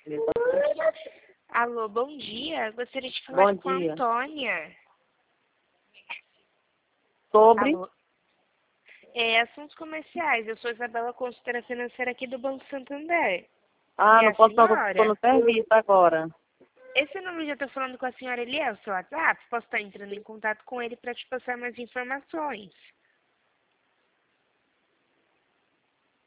Alô, bom dia. Gostaria de falar com a Antônia. Sobre? Alô. Assuntos comerciais. Eu sou Isabela, consultora financeira aqui do Banco Santander. Não posso falar, estou no serviço agora. Esse número já estou falando com a senhora Eliel, seu WhatsApp. Posso estar entrando em contato com ele para te passar mais informações.